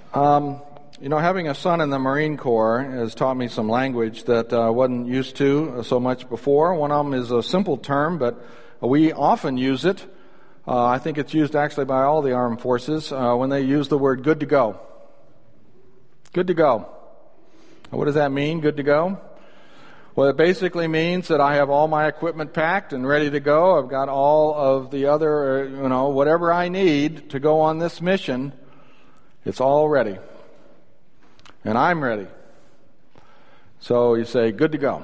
Having a son in the Marine Corps has taught me some language that I wasn't used to so much before. One of them is a simple term, but we often use it. I think it's used actually by all the armed forces when they use the word good to go. Good to go. What does that mean, good to go? Well, it basically means that I have all my equipment packed and ready to go. I've got all of the other, whatever I need to go on this mission. It's all ready. And I'm ready. So you say, good to go.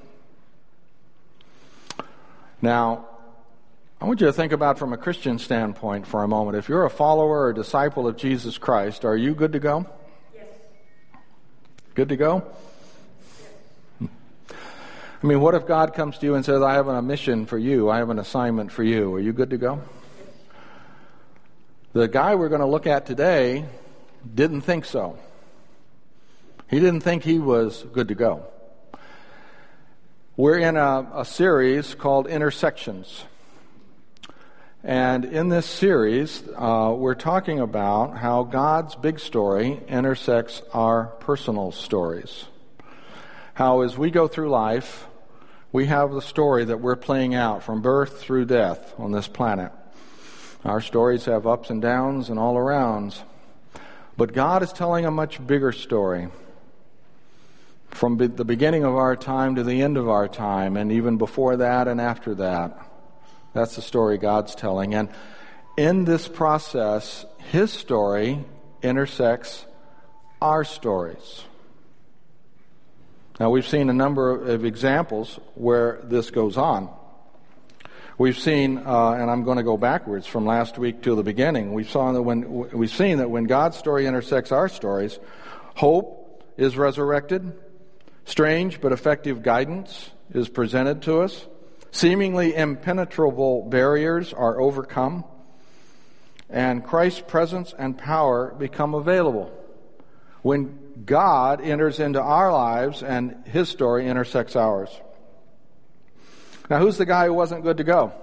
Now, I want you to think about from a Christian standpoint for a moment. If you're a follower or disciple of Jesus Christ, are you good to go? Yes. Good to go? Yes. I mean, what if God comes to you and says, I have a mission for you, I have an assignment for you. Are you good to go? Yes. The guy we're going to look at today didn't think so. He didn't think he was good to go. We're in a series called Intersections. And in this series, we're talking about how God's big story intersects our personal stories. How as we go through life, we have the story that we're playing out from birth through death on this planet. Our stories have ups and downs and all arounds. But God is telling a much bigger story. From the beginning of our time to the end of our time, and even before that and after that. That's the story God's telling. And in this process, His story intersects our stories. Now, we've seen a number of examples where this goes on. We've seen, and I'm going to go backwards from last week to the beginning, we've seen that when God's story intersects our stories, hope is resurrected. Strange but effective guidance is presented to us. Seemingly impenetrable barriers are overcome. And Christ's presence and power become available when God enters into our lives and His story intersects ours. Now, who's the guy who wasn't good to go?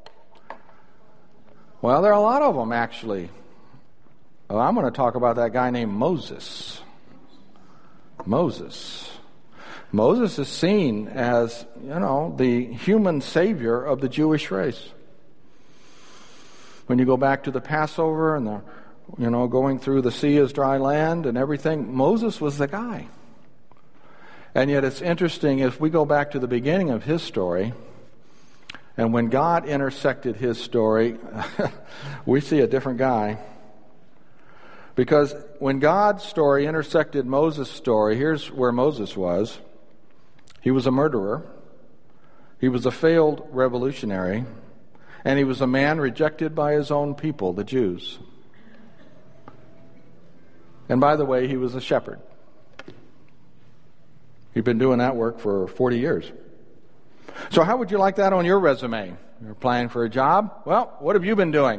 Well, there are a lot of them, actually. Well, I'm going to talk about that guy named Moses. Moses is seen as, the human savior of the Jewish race. When you go back to the Passover and going through the sea as dry land and everything, Moses was the guy. And yet it's interesting, if we go back to the beginning of his story, and when God intersected his story, we see a different guy. Because when God's story intersected Moses' story, here's where Moses was. He was a murderer, he was a failed revolutionary, and he was a man rejected by his own people, the Jews. And by the way, he was a shepherd. He'd been doing that work for 40 years. So how would you like that on your resume? You're applying for a job? Well, what have you been doing?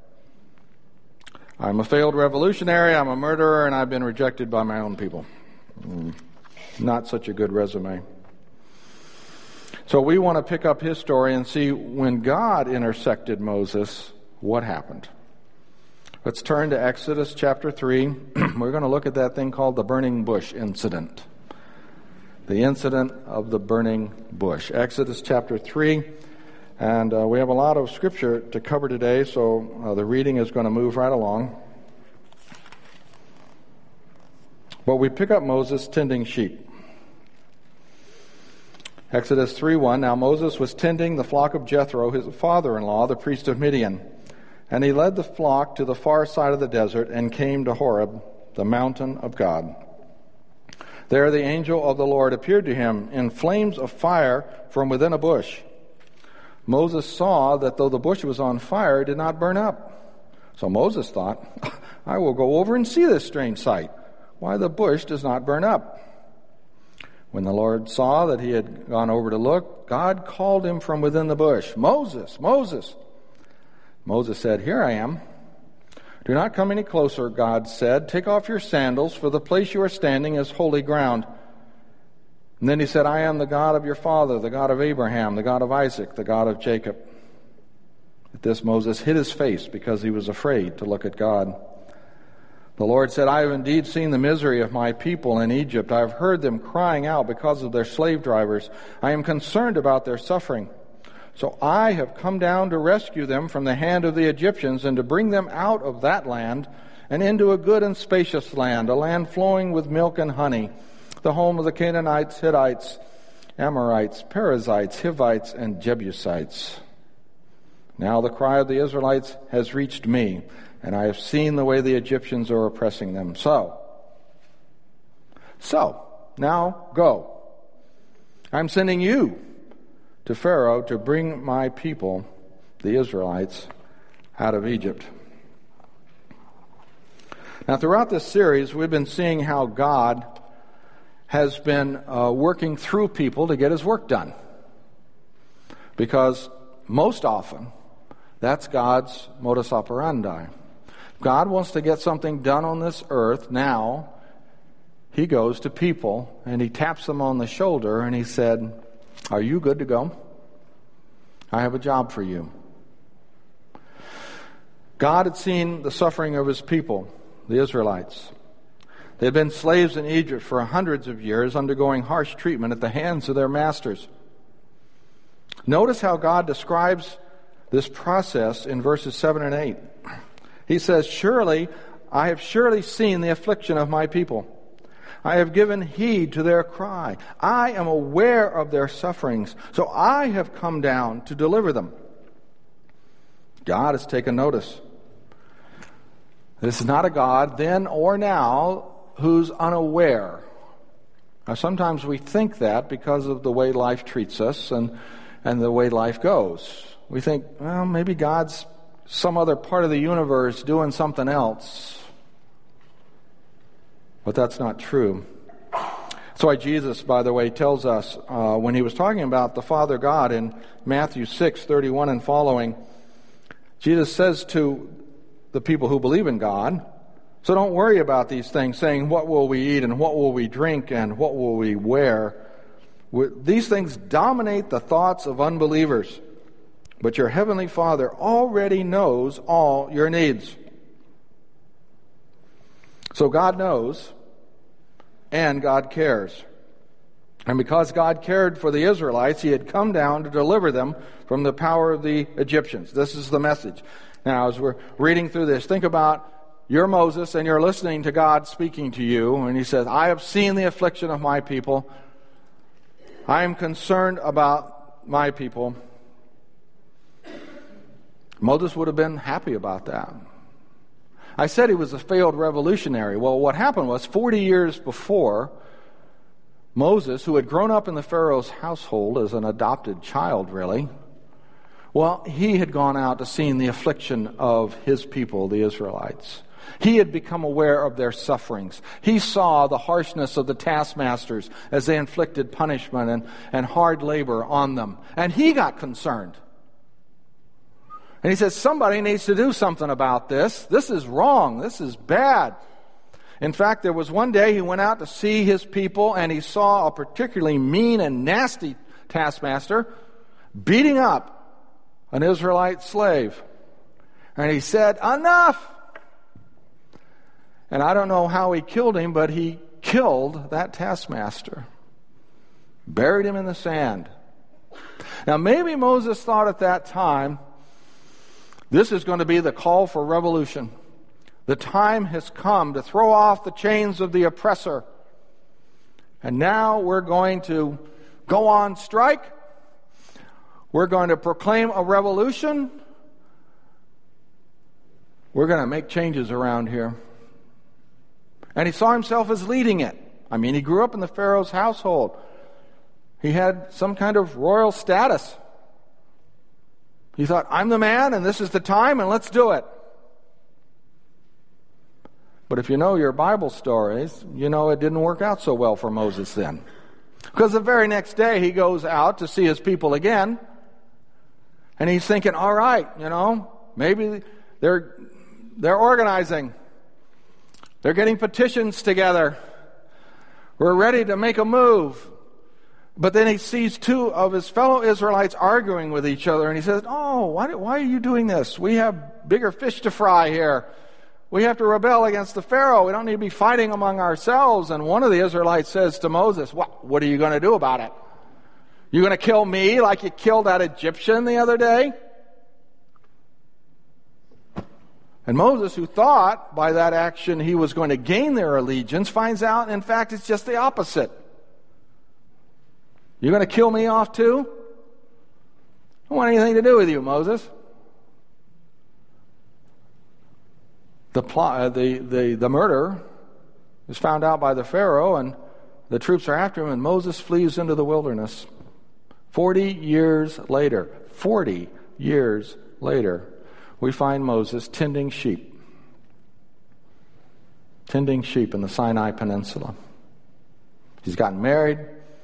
I'm a failed revolutionary, I'm a murderer, and I've been rejected by my own people. Not such a good resume. So we want to pick up his story and see when God intersected Moses, what happened. Let's turn to Exodus chapter 3. We're going to look at that thing called the burning bush incident. The incident of the burning bush. Exodus chapter 3. And we have a lot of scripture to cover today, so the reading is going to move right along. But we pick up Moses tending sheep. Exodus 3:1, Now Moses was tending the flock of Jethro, his father-in-law, the priest of Midian. And he led the flock to the far side of the desert and came to Horeb, the mountain of God. There the angel of the Lord appeared to him in flames of fire from within a bush. Moses saw that though the bush was on fire, it did not burn up. So Moses thought, I will go over and see this strange sight, why the bush does not burn up. When the Lord saw that he had gone over to look, God called him from within the bush, Moses, Moses. Moses said, Here I am. Do not come any closer, God said. Take off your sandals, for the place you are standing is holy ground. And then he said, I am the God of your father, the God of Abraham, the God of Isaac, the God of Jacob. At this Moses hid his face because he was afraid to look at God. The Lord said, I have indeed seen the misery of my people in Egypt. I have heard them crying out because of their slave drivers. I am concerned about their suffering. So I have come down to rescue them from the hand of the Egyptians and to bring them out of that land and into a good and spacious land, a land flowing with milk and honey, the home of the Canaanites, Hittites, Amorites, Perizzites, Hivites, and Jebusites. Now the cry of the Israelites has reached me, and I have seen the way the Egyptians are oppressing them. So, now go. I'm sending you to Pharaoh to bring my people, the Israelites, out of Egypt. Now, throughout this series, we've been seeing how God has been working through people to get his work done. Because most often, that's God's modus operandi. God wants to get something done on this earth now. He goes to people and he taps them on the shoulder and he said, are you good to go? I have a job for you. God had seen the suffering of his people, the Israelites. They had been slaves in Egypt for hundreds of years, undergoing harsh treatment at the hands of their masters. Notice how God describes this process in verses 7 and 8. He says, I have surely seen the affliction of my people. I have given heed to their cry. I am aware of their sufferings, so I have come down to deliver them. God has taken notice. This is not a God, then or now, who's unaware. Now, sometimes we think that because of the way life treats us and the way life goes. We think, well, maybe God's some other part of the universe doing something else. But that's not true. That's why Jesus, by the way, tells us when he was talking about the Father God in Matthew 6:31 and following, Jesus says to the people who believe in God, so don't worry about these things, saying, what will we eat and what will we drink and what will we wear? These things dominate the thoughts of unbelievers. But your heavenly Father already knows all your needs. So God knows, and God cares. And because God cared for the Israelites, he had come down to deliver them from the power of the Egyptians. This is the message. Now, as we're reading through this, think about you're Moses and you're listening to God speaking to you, and he says, I have seen the affliction of my people. I am concerned about my people. Moses would have been happy about that. I said he was a failed revolutionary. Well, what happened was 40 years before, Moses, who had grown up in the Pharaoh's household as an adopted child, really, well, he had gone out to see the affliction of his people, the Israelites. He had become aware of their sufferings. He saw the harshness of the taskmasters as they inflicted punishment and hard labor on them. And he got concerned. And he says, somebody needs to do something about this. This is wrong. This is bad. In fact, there was one day he went out to see his people and he saw a particularly mean and nasty taskmaster beating up an Israelite slave. And he said, enough! And I don't know how he killed him, but he killed that taskmaster. Buried him in the sand. Now maybe Moses thought at that time, this is going to be the call for revolution. The time has come to throw off the chains of the oppressor. And now we're going to go on strike. We're going to proclaim a revolution. We're going to make changes around here. And he saw himself as leading it. I mean, he grew up in the Pharaoh's household. He had some kind of royal status. He thought, I'm the man and this is the time and let's do it. But if you know your Bible stories, you know it didn't work out so well for Moses then. Because the very next day he goes out to see his people again. And he's thinking, all right, maybe they're organizing. They're getting petitions together. We're ready to make a move. But then he sees two of his fellow Israelites arguing with each other, and he says, why are you doing this? We have bigger fish to fry here. We have to rebel against the Pharaoh. We don't need to be fighting among ourselves. And one of the Israelites says to Moses, what are you going to do about it? You going to kill me like you killed that Egyptian the other day? And Moses, who thought by that action he was going to gain their allegiance, finds out, in fact, it's just the opposite. You're going to kill me off too? I don't want anything to do with you, Moses. The murder is found out by the Pharaoh, and the troops are after him, and Moses flees into the wilderness. 40 years later, we find Moses tending sheep in the Sinai Peninsula. He's gotten married,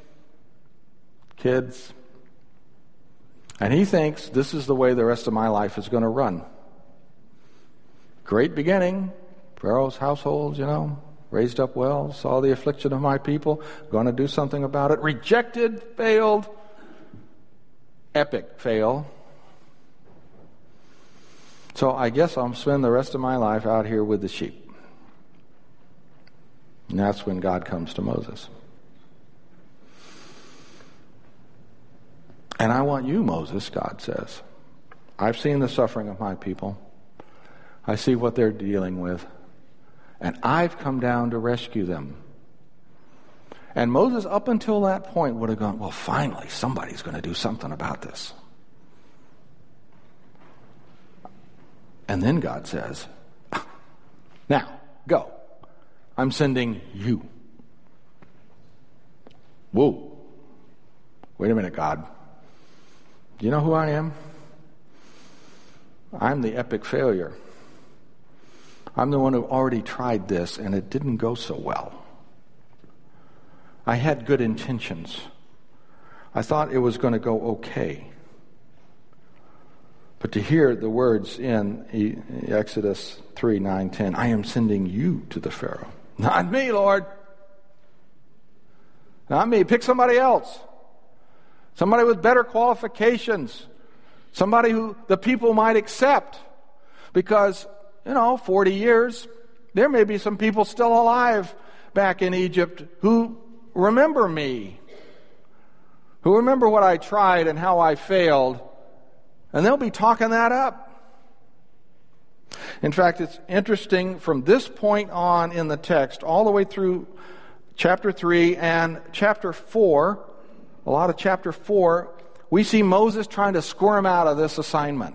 kids, and he thinks this is the way the rest of my life is going to run. Great beginning, Pharaoh's household, raised up well, saw the affliction of my people, going to do something about it. Rejected, failed, epic fail. So I guess I'll spend the rest of my life out here with the sheep. And that's when God comes to Moses. And I want you, Moses, God says. I've seen the suffering of my people. I see what they're dealing with. And I've come down to rescue them. And Moses, up until that point, would have gone, well, finally, somebody's going to do something about this. And then God says, now, go. I'm sending you. Whoa. Wait a minute, God. Do you know who I am? I'm the epic failure. I'm the one who already tried this, and it didn't go so well. I had good intentions. I thought it was going to go okay. But to hear the words in Exodus 3, 9, 10, I am sending you to the Pharaoh. Not me, Lord. Not me. Pick somebody else. Somebody with better qualifications. Somebody who the people might accept. Because 40 years, there may be some people still alive back in Egypt who remember me, who remember what I tried and how I failed, and they'll be talking that up. In fact, it's interesting from this point on in the text, all the way through chapter 3 and chapter 4, a lot of chapter 4, we see Moses trying to squirm out of this assignment.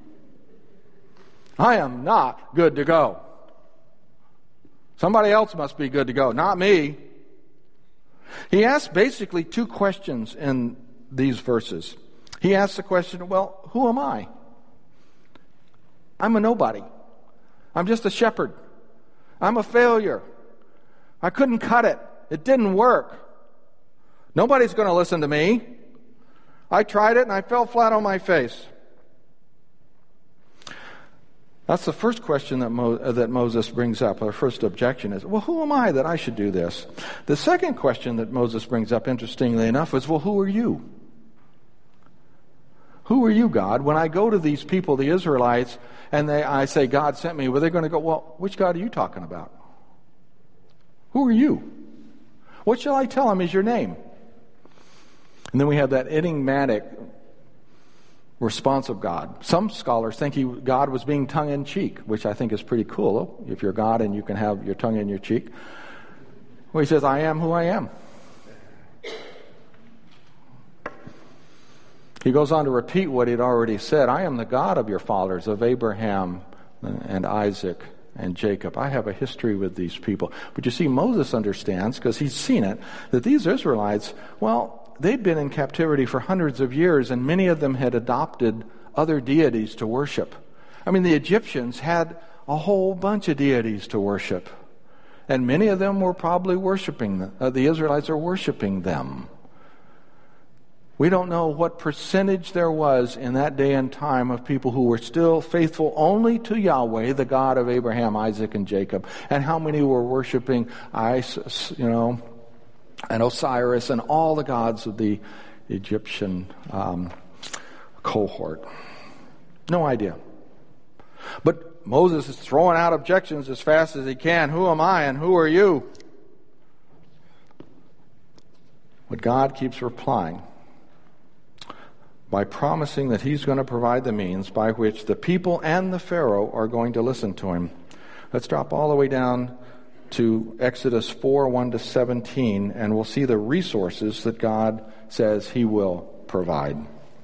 I am not good to go. Somebody else must be good to go, not me. He asks basically two questions in these verses. He asks the question, well, who am I? I'm a nobody. I'm just a shepherd. I'm a failure. I couldn't cut it. It didn't work. Nobody's going to listen to me. I tried it and I fell flat on my face. That's the first question that Moses brings up. Our first objection is, well, who am I that I should do this? The second question that Moses brings up, interestingly enough, is, well, who are you? Who are you, God? When I go to these people, the Israelites, and I say, God sent me, well, they're going to go, well, which God are you talking about? Who are you? What shall I tell them is your name? And then we have that enigmatic response of God. Some scholars think God was being tongue-in-cheek, which I think is pretty cool. If you're God and you can have your tongue in your cheek. Well, he says, I am who I am. He goes on to repeat what he'd already said. I am the God of your fathers, of Abraham and Isaac and Jacob. I have a history with these people. But you see, Moses understands, because he's seen it, that these Israelites, well, they'd been in captivity for hundreds of years, and many of them had adopted other deities to worship. I mean, the Egyptians had a whole bunch of deities to worship, and many of them were probably worshiping them. The Israelites are worshiping them. We don't know what percentage there was in that day and time of people who were still faithful only to Yahweh, the God of Abraham, Isaac, and Jacob, and how many were worshiping Isis, and Osiris and all the gods of the Egyptian cohort. No idea. But Moses is throwing out objections as fast as he can. Who am I and who are you? But God keeps replying by promising that he's going to provide the means by which the people and the Pharaoh are going to listen to him. Let's drop all the way down to Exodus 4:1-17, and we'll see the resources that God says he will provide.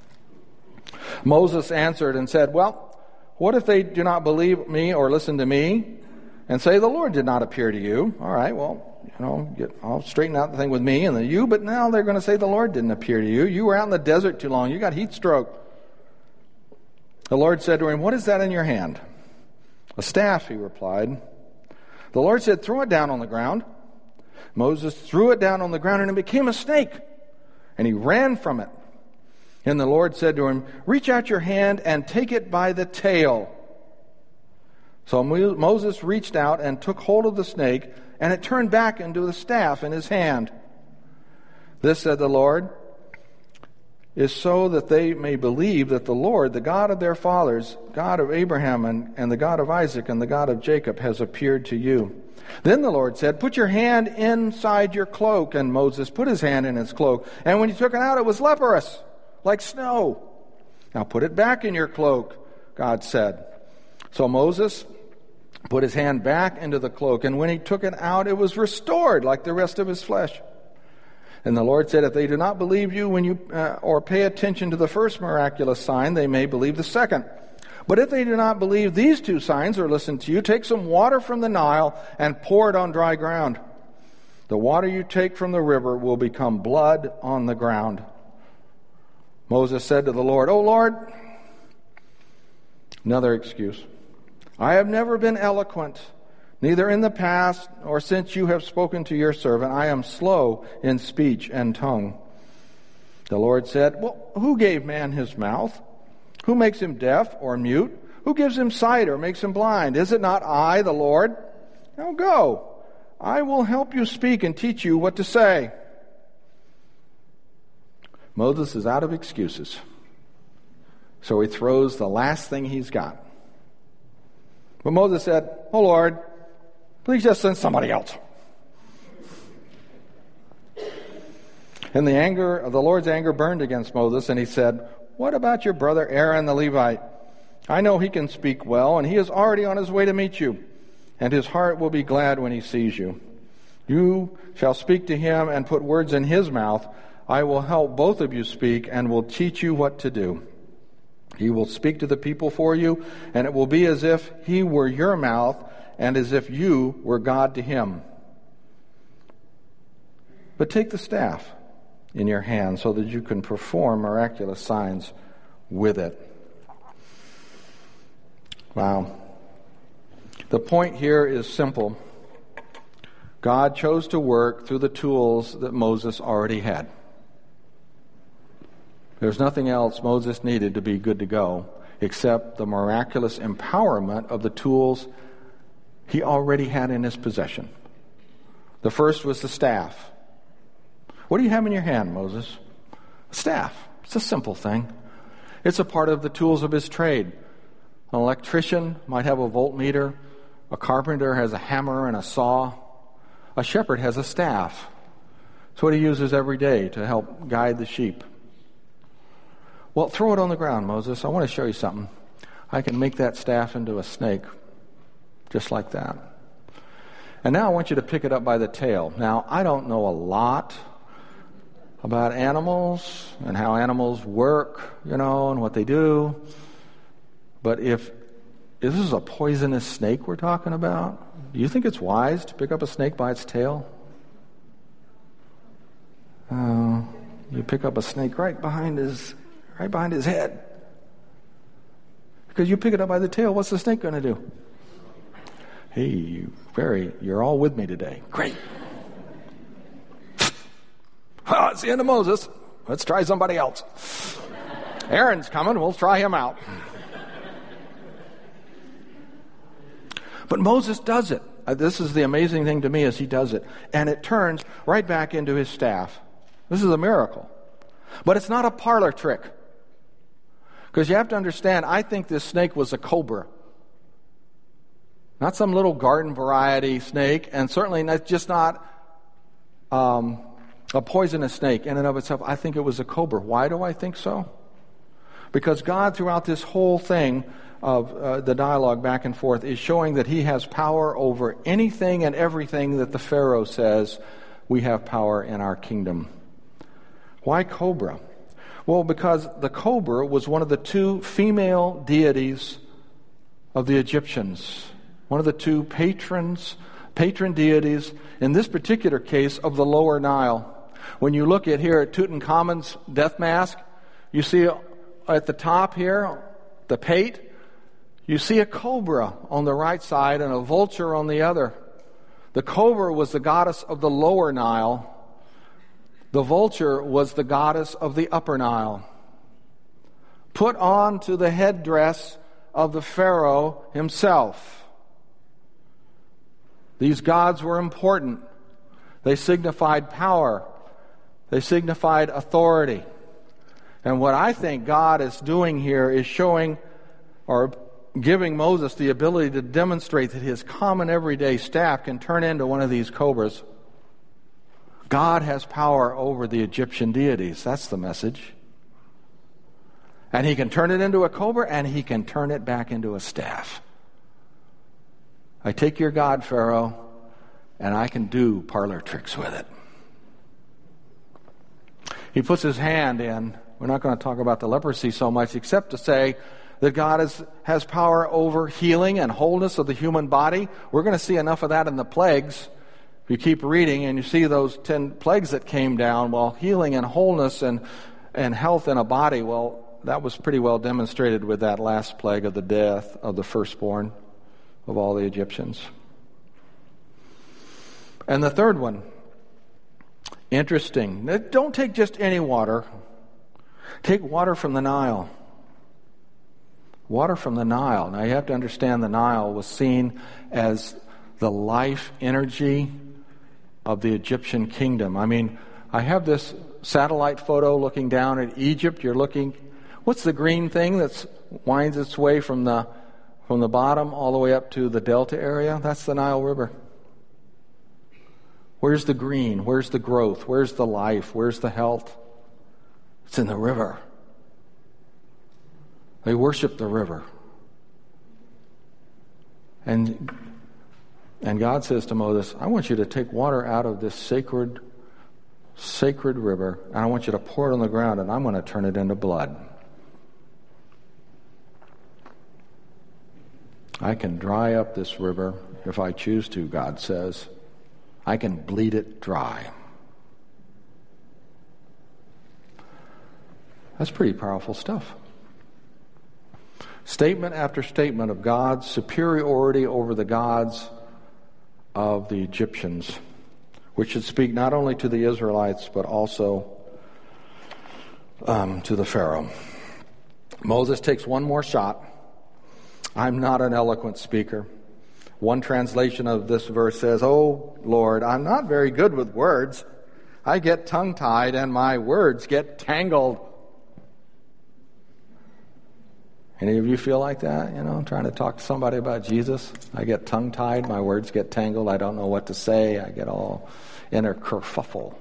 Moses answered and said, well, what if they do not believe me or listen to me and say the Lord did not appear to you? All right, well, I'll straighten out the thing with me and the you, but now they're going to say the Lord didn't appear to you. You were out in the desert too long. You got heat stroke. The Lord said to him, what is that in your hand? A staff, he replied. The Lord said, throw it down on the ground. Moses threw it down on the ground and it became a snake, and he ran from it. And the Lord said to him, reach out your hand and take it by the tail. So Moses reached out and took hold of the snake, and it turned back into the staff in his hand. This, said the Lord, is so that they may believe that the Lord, the God of their fathers, God of Abraham and the God of Isaac and the God of Jacob, has appeared to you. Then the Lord said, put your hand inside your cloak. And Moses put his hand in his cloak. And when he took it out, it was leprous, like snow. Now put it back in your cloak, God said. So Moses put his hand back into the cloak, and when he took it out, it was restored like the rest of his flesh. And the Lord said, if they do not believe you when you or pay attention to the first miraculous sign, they may believe the second. But if they do not believe these two signs or listen to you, take some water from the Nile and pour it on dry ground. The water you take from the river will become blood on the ground. Moses said to the Lord, O Lord, another excuse, I have never been eloquent, neither in the past nor since you have spoken to your servant. I am slow in speech and tongue. The Lord said, well, who gave man his mouth? Who makes him deaf or mute? Who gives him sight or makes him blind? Is it not I, the Lord? Now go. I will help you speak and teach you what to say. Moses is out of excuses. So he throws the last thing he's got. But Moses said, oh Lord, please just send somebody else. And the Lord's anger burned against Moses, and he said, what about your brother Aaron the Levite? I know he can speak well, and he is already on his way to meet you, and his heart will be glad when he sees you. You shall speak to him and put words in his mouth. I will help both of you speak and will teach you what to do. He will speak to the people for you, and it will be as if he were your mouth and as if you were God to him. But take the staff in your hand so that you can perform miraculous signs with it. Wow. The point here is simple. God chose to work through the tools that Moses already had. There's nothing else Moses needed to be good to go except the miraculous empowerment of the tools he already had in his possession. The first was the staff. What do you have in your hand, Moses? A staff. It's a simple thing. It's a part of the tools of his trade. An electrician might have a voltmeter. A carpenter has a hammer and a saw. A shepherd has a staff. It's what he uses every day to help guide the sheep. Well, throw it on the ground, Moses. I want to show you something. I can make that staff into a snake, just like that. And now I want you to pick it up by the tail. Now, I don't know a lot about animals and how animals work, and what they do. But if this is a poisonous snake we're talking about, do you think it's wise to pick up a snake by its tail? You pick up a snake right behind his head. Because you pick it up by the tail, what's the snake going to do? Hey, you're all with me today. Great. It's the end of Moses. Let's try somebody else. Aaron's coming. We'll try him out. But Moses does it. This is the amazing thing to me is he does it. And it turns right back into his staff. This is a miracle. But it's not a parlor trick. Because you have to understand, I think this snake was a cobra. Not some little garden variety snake, and certainly not a poisonous snake in and of itself. I think it was a cobra. Why do I think so? Because God, throughout this whole thing of the dialogue back and forth, is showing that He has power over anything and everything that the Pharaoh says we have power in our kingdom. Why cobra? Well, because the cobra was one of the two female deities of the Egyptians. One of the two patron deities, in this particular case, of the Lower Nile. When you look at Tutankhamun's death mask, you see at the top here, the pate, you see a cobra on the right side and a vulture on the other. The cobra was the goddess of the Lower Nile. The vulture was the goddess of the Upper Nile. Put on to the headdress of the Pharaoh himself. These gods were important. They signified power. They signified authority. And what I think God is doing here is showing or giving Moses the ability to demonstrate that his common everyday staff can turn into one of these cobras. God has power over the Egyptian deities. That's the message. And He can turn it into a cobra, and He can turn it back into a staff. I take your God, Pharaoh, and I can do parlor tricks with it. He puts his hand in. We're not going to talk about the leprosy so much, except to say that God has power over healing and wholeness of the human body. We're going to see enough of that in the plagues. If you keep reading and you see those 10 plagues that came down, well, healing and wholeness and health in a body, well, that was pretty well demonstrated with that last plague of the death of the firstborn of all the Egyptians. And the third one, interesting. Don't take just any water. Take water from the Nile. Water from the Nile. Now you have to understand the Nile was seen as the life energy of the Egyptian kingdom. I mean, I have this satellite photo looking down at Egypt. You're looking, what's the green thing that winds its way from the bottom all the way up to the delta area? That's the Nile River. Where's the green? Where's the growth? Where's the life? Where's the health? It's in the river. They worship the river. And God says to Moses, I want you to take water out of this sacred river, and I want you to pour it on the ground, and I'm going to turn it into blood. I can dry up this river if I choose to, God says. I can bleed it dry. That's pretty powerful stuff. Statement after statement of God's superiority over the gods of the Egyptians, which should speak not only to the Israelites, but also to the Pharaoh. Moses takes one more shot. I'm not an eloquent speaker. One translation of this verse says, "Oh, Lord, I'm not very good with words. I get tongue-tied and my words get tangled." Any of you feel like that? You know, trying to talk to somebody about Jesus? I get tongue-tied, my words get tangled, I don't know what to say, I get all in a kerfuffle.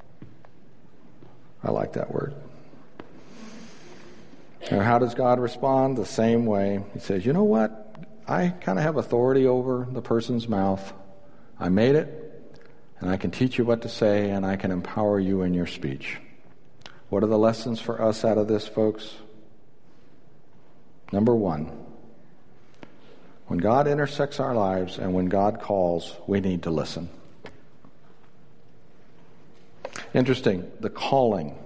I like that word. And how does God respond? The same way. He says, you know what? I kind of have authority over the person's mouth. I made it, and I can teach you what to say, and I can empower you in your speech. What are the lessons for us out of this, folks? Number one, when God intersects our lives and when God calls, we need to listen. Interesting, the calling.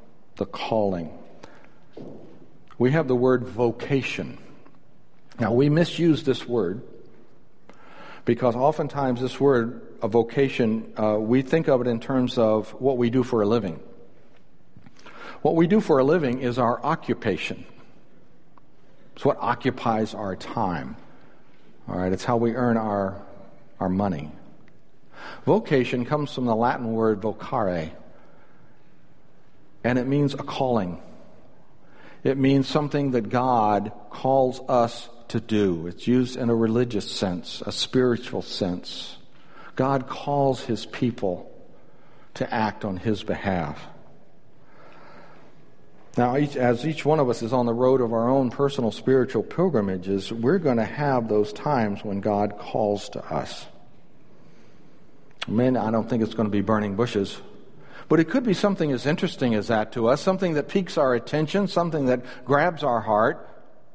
We have the word vocation. Now, we misuse this word because oftentimes this word, a vocation, we think of it in terms of what we do for a living. What we do for a living is our occupation. It's what occupies our time. All right, it's how we earn our money. Vocation comes from the Latin word vocare, and it means a calling. It means something that God calls us to do. It's used in a religious sense, a spiritual sense. God calls His people to act on His behalf. Now, as each one of us is on the road of our own personal spiritual pilgrimages, we're going to have those times when God calls to us. I don't think it's going to be burning bushes, but it could be something as interesting as that to us, something that piques our attention, something that grabs our heart.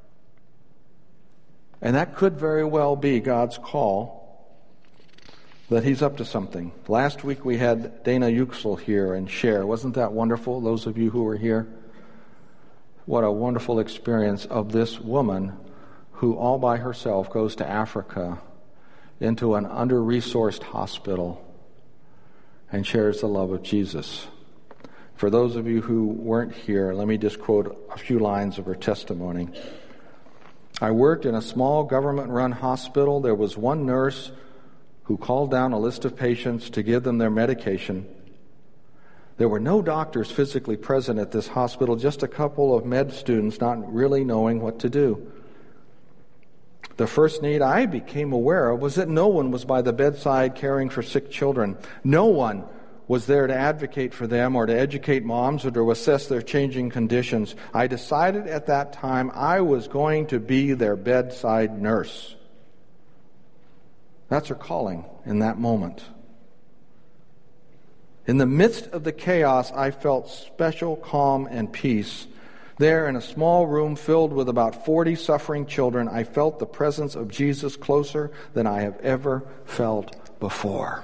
And that could very well be God's call, that He's up to something. Last week we had Dana Yüksel here and share. Wasn't that wonderful, those of you who were here? What a wonderful experience of this woman who all by herself goes to Africa into an under-resourced hospital and shares the love of Jesus. For those of you who weren't here, let me just quote a few lines of her testimony. I worked in a small government-run hospital. There was one nurse who called down a list of patients to give them their medication. There were no doctors physically present at this hospital, just a couple of med students not really knowing what to do. The first need I became aware of was that no one was by the bedside caring for sick children. No one was there to advocate for them or to educate moms or to assess their changing conditions. I decided at that time I was going to be their bedside nurse. That's her calling in that moment. In the midst of the chaos, I felt special calm and peace. There, in a small room filled with about 40 suffering children, I felt the presence of Jesus closer than I have ever felt before.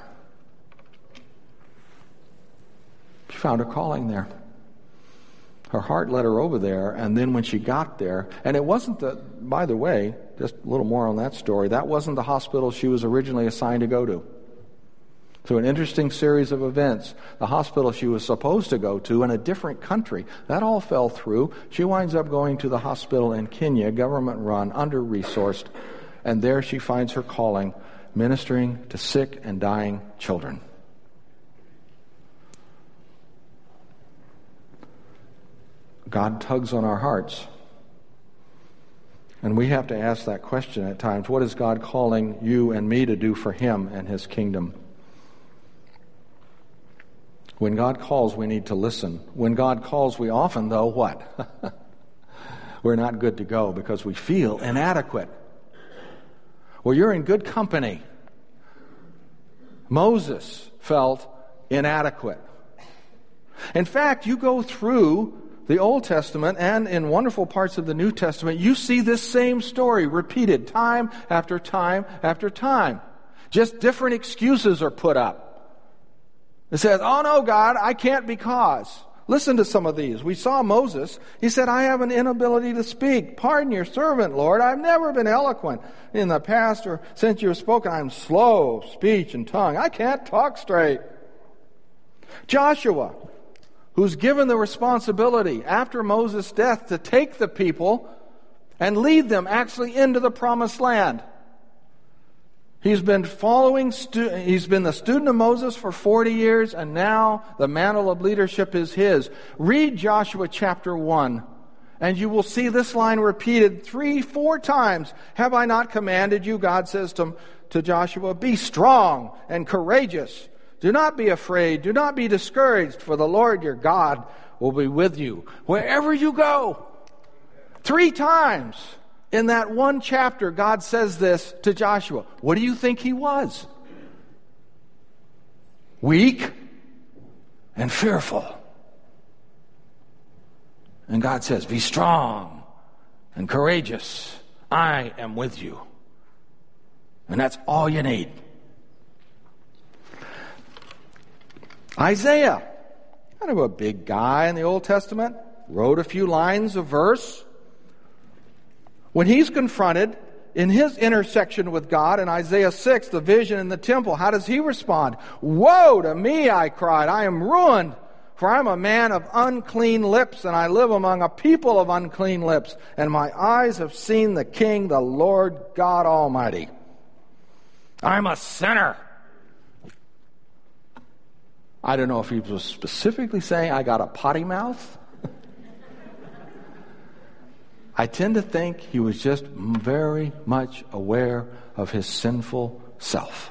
She found her calling there. Her heart led her over there, and then when she got there, and it wasn't by the way, just a little more on that story, that wasn't the hospital she was originally assigned to go to. Through an interesting series of events, the hospital she was supposed to go to in a different country, that all fell through. She winds up going to the hospital in Kenya, government-run, under-resourced, and there she finds her calling, ministering to sick and dying children. God tugs on our hearts. And we have to ask that question at times. What is God calling you and me to do for Him and His kingdom? When God calls, we need to listen. When God calls, we often, though, what? We're not good to go because we feel inadequate. Well, you're in good company. Moses felt inadequate. In fact, you go through the Old Testament and in wonderful parts of the New Testament, you see this same story repeated time after time after time. Just different excuses are put up. It says, oh no, God, I can't because. Listen to some of these. We saw Moses. He said, I have an inability to speak. Pardon your servant, Lord. I've never been eloquent in the past or since you have spoken. I'm slow of speech and tongue. I can't talk straight. Joshua, who's given the responsibility after Moses' death to take the people and lead them actually into the promised land. He's been he's been the student of Moses for 40 years, and now the mantle of leadership is his. Read Joshua chapter 1, and you will see this line repeated 3-4 times. Have I not commanded you, God says to Joshua, be strong and courageous. Do not be afraid. Do not be discouraged, for the Lord your God will be with you wherever you go. 3 times. In that one chapter, God says this to Joshua. What do you think he was? Weak and fearful. And God says, be strong and courageous. I am with you. And that's all you need. Isaiah, kind of a big guy in the Old Testament, wrote a few lines of verse. When he's confronted in his intersection with God in Isaiah 6, the vision in the temple, how does he respond? Woe to me, I cried, I am ruined, for I am a man of unclean lips, and I live among a people of unclean lips, and my eyes have seen the King, the Lord God Almighty. I'm a sinner. I don't know if he was specifically saying I got a potty mouth. I tend to think he was just very much aware of his sinful self.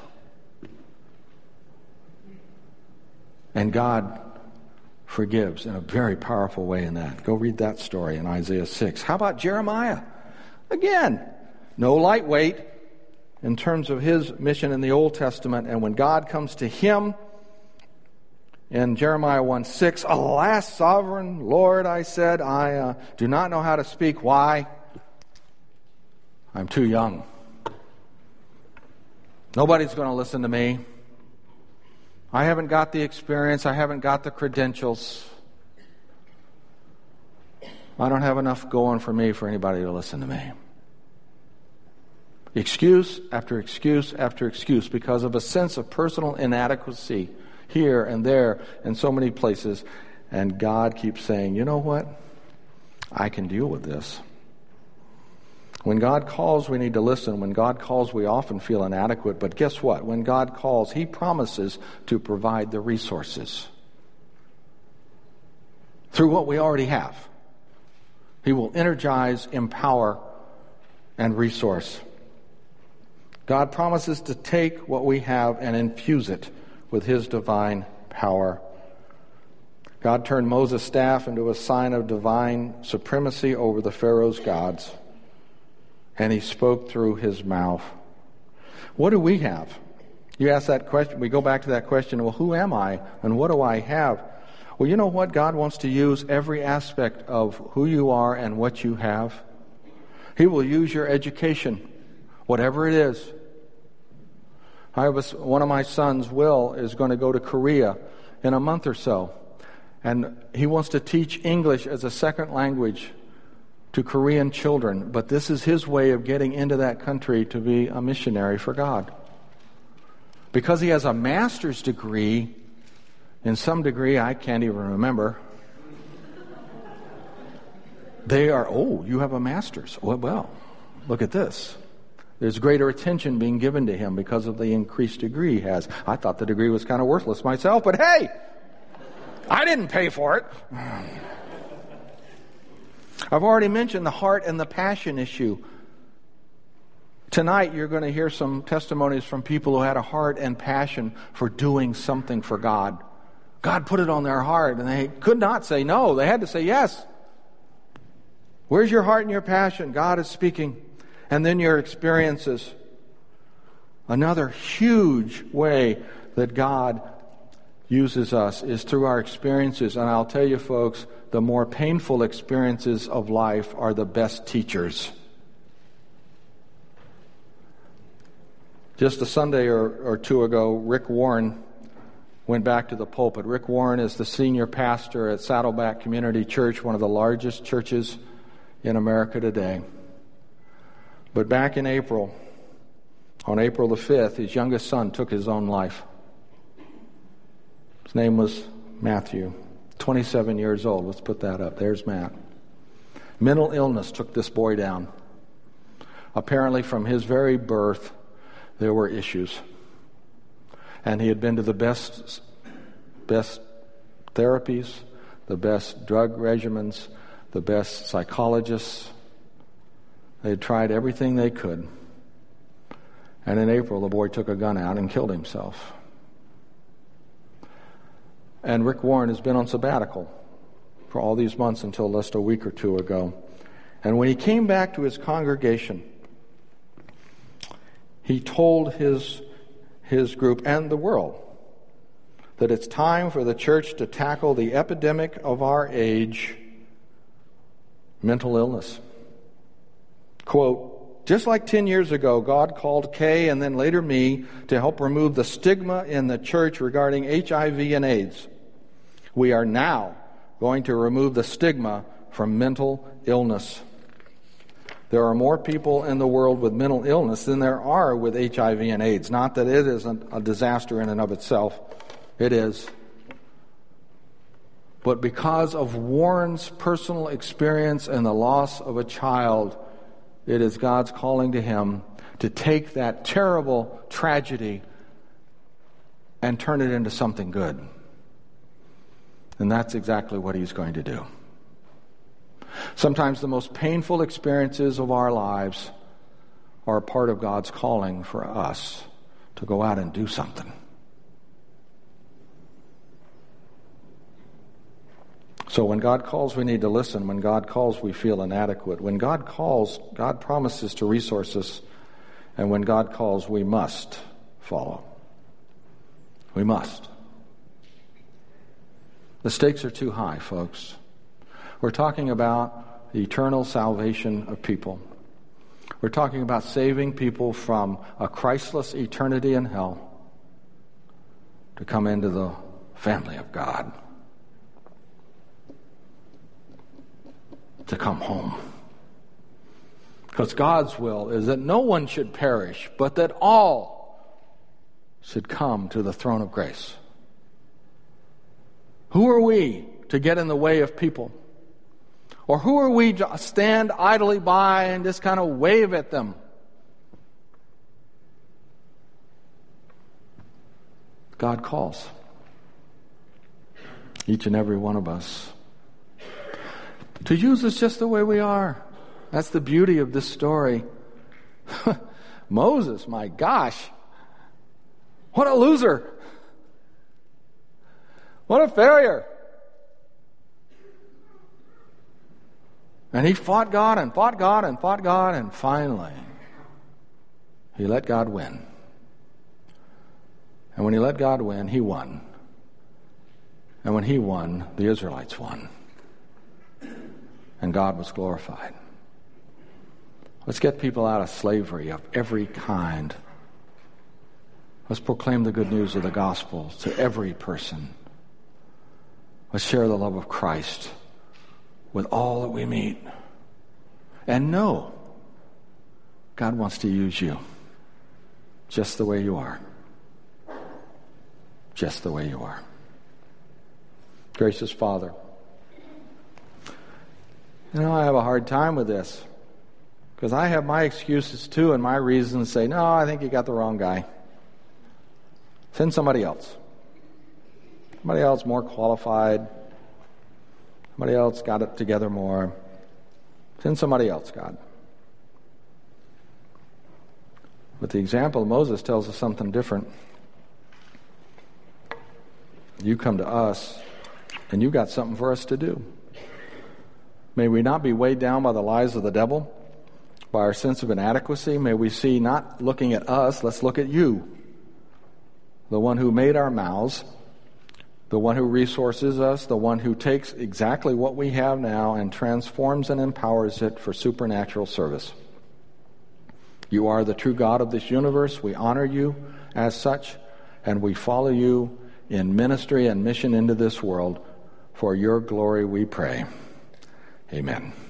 And God forgives in a very powerful way in that. Go read that story in Isaiah 6. How about Jeremiah? Again, no lightweight in terms of his mission in the Old Testament. And when God comes to him in Jeremiah 1:6, "Alas, sovereign Lord, I said, I do not know how to speak. Why? I'm too young. Nobody's going to listen to me. I haven't got the experience. I haven't got the credentials. I don't have enough going for me for anybody to listen to me." Excuse after excuse after excuse because of a sense of personal inadequacy here and there in so many places. And God keeps saying, you know what? I can deal with this. When God calls, we need to listen. When God calls, we often feel inadequate. But guess what? When God calls, He promises to provide the resources through what we already have. He will energize, empower, and resource. God promises to take what we have and infuse it with His divine power. God turned Moses' staff into a sign of divine supremacy over the Pharaoh's gods. And He spoke through His mouth. What do we have? You ask that question, we go back to that question, well, who am I and what do I have? Well, you know what? God wants to use every aspect of who you are and what you have. He will use your education, whatever it is. One of my sons, Will, is going to go to Korea in a month or so. And he wants to teach English as a second language to Korean children. But this is his way of getting into that country to be a missionary for God. Because he has a master's degree, in some degree I can't even remember. They are, you have a master's. Well, look at this. There's greater attention being given to him because of the increased degree he has. I thought the degree was kind of worthless myself, but hey, I didn't pay for it. I've already mentioned the heart and the passion issue. Tonight you're going to hear some testimonies from people who had a heart and passion for doing something for God. God put it on their heart and they could not say no. They had to say yes. Where's your heart and your passion? God is speaking. And then your experiences. Another huge way that God uses us is through our experiences. And I'll tell you folks, the more painful experiences of life are the best teachers. Just a Sunday or two ago, Rick Warren went back to the pulpit. Rick Warren is the senior pastor at Saddleback Community Church, one of the largest churches in America today. But back in April, on April the 5th, his youngest son took his own life. His name was Matthew, 27 years old. Let's put that up. There's Matt. Mental illness took this boy down. Apparently from his very birth, there were issues. And he had been to the best therapies, the best drug regimens, the best psychologists. They had tried everything they could. And in April, the boy took a gun out and killed himself. And Rick Warren has been on sabbatical for all these months until just a week or two ago. And when he came back to his congregation, he told his group and the world that it's time for the church to tackle the epidemic of our age, mental illness. Quote, just like 10 years ago, God called Kay and then later me to help remove the stigma in the church regarding HIV and AIDS. We are now going to remove the stigma from mental illness. There are more people in the world with mental illness than there are with HIV and AIDS. Not that it isn't a disaster in and of itself. It is. But because of Warren's personal experience and the loss of a child, it is God's calling to him to take that terrible tragedy and turn it into something good. And that's exactly what he's going to do. Sometimes the most painful experiences of our lives are a part of God's calling for us to go out and do something. So when God calls, we need to listen. When God calls, we feel inadequate. When God calls, God promises to resource us. And when God calls, we must follow. We must. The stakes are too high, folks. We're talking about the eternal salvation of people. We're talking about saving people from a Christless eternity in hell to come into the family of God, to come home. Because God's will is that no one should perish, but that all should come to the throne of grace. Who are we to get in the way of people? Or who are we to stand idly by and just kind of wave at them? God calls each and every one of us to use us just the way we are. That's the beauty of this story. Moses, my gosh, what a loser. What a failure. And he fought God and fought God and fought God, and finally he let God win. And when he let God win, he won. And when he won, the Israelites won. And God was glorified. Let's get people out of slavery of every kind. Let's proclaim the good news of the gospel to every person. Let's share the love of Christ with all that we meet. And know God wants to use you just the way you are. Just the way you are. Gracious Father, I have a hard time with this because I have my excuses too and my reasons say, no, I think you got the wrong guy. Send somebody else. Somebody else more qualified. Somebody else got it together more. Send somebody else, God. But the example of Moses tells us something different. You come to us, and you got something for us to do. May we not be weighed down by the lies of the devil, by our sense of inadequacy. May we see, not looking at us, let's look at you, the one who made our mouths, the one who resources us, the one who takes exactly what we have now and transforms and empowers it for supernatural service. You are the true God of this universe. We honor you as such, and we follow you in ministry and mission into this world. For your glory we pray. Amen.